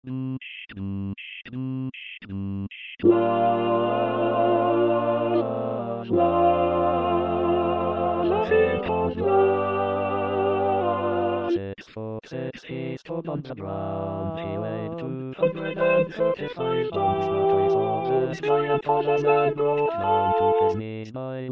Six foot six, he stood on the ground. He weighed 235 pounds. The face of this giant was a man brought down to his knees by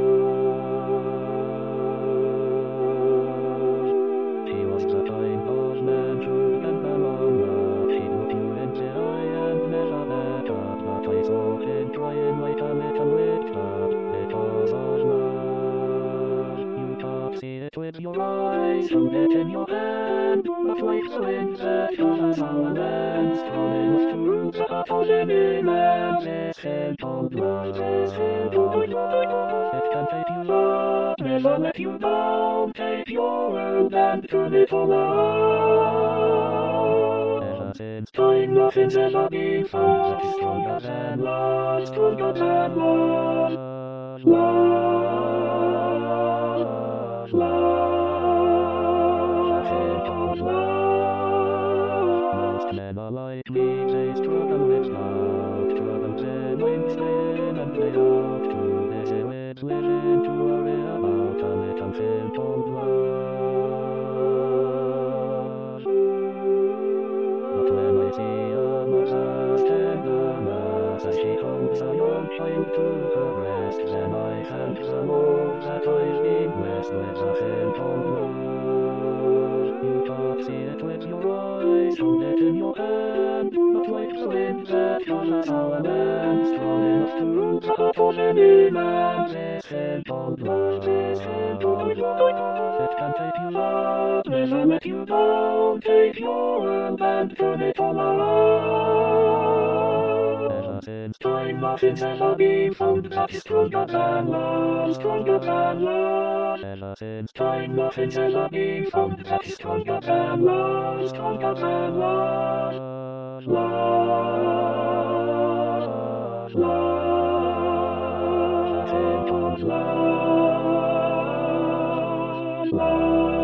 love. He was the kind of man to bend the long road. He'd look you in the eye and never let up. But I saw him try and wait a little lift up because of love. You can't see it with your eyes, hold it in your hand. But wait the wind that covers our land. Strong enough to rule the heart of any man. This hand called love, this hand called love. It can take you up, never let you down. Take your world and turn it all around. Ever since time, nothing's ever been found that is stronger than love, stronger than love. Love, love, a thing called love. Most men are like me, they struggle with love. Troubles in wings, day in and day out. Too busy with living to worry about a little thing called love. But when I see a mother's tenderness as she holds a young child to her breast, then I thank the Lord that I've been blessed with a thing called love. You can't see it with your eyes, hold it in your hand, but like the wind that covers our land, strong enough to rule the heart of any man. This thing called love, this thing called love. It can take you up, never let you down. Take your world and turn it all around. Ever since time, nothing's ever been found that is stronger than love, stronger than love. Ever since time, nothing's ever been found that is stronger than love, stronger than love. Love, love, a thing called love, love.